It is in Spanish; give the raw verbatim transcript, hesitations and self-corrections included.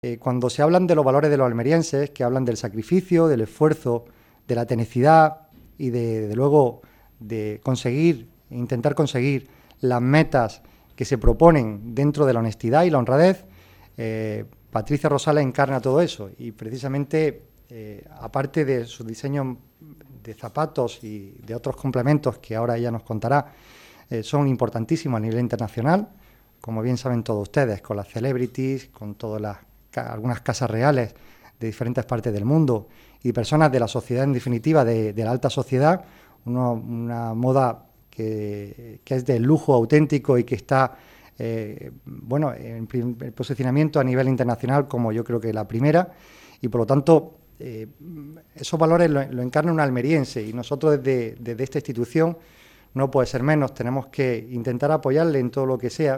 Eh, cuando se hablan de los valores de los almerienses, que hablan del sacrificio, del esfuerzo, de la tenacidad y de, de luego de conseguir, intentar conseguir las metas que se proponen dentro de la honestidad y la honradez, eh, Patricia Rosales encarna todo eso y precisamente, eh, aparte de sus diseños de zapatos y de otros complementos que ahora ella nos contará, eh, son importantísimos a nivel internacional, como bien saben todos ustedes, con las celebrities, con todas las algunas casas reales de diferentes partes del mundo y personas de la sociedad, en definitiva, de, de la alta sociedad, uno, una moda que, que es de lujo auténtico y que está, eh, bueno, en, en posicionamiento a nivel internacional como yo creo que la primera, y por lo tanto eh, esos valores lo, lo encarna un almeriense y nosotros desde, desde esta institución no puede ser menos, tenemos que intentar apoyarle en todo lo que sea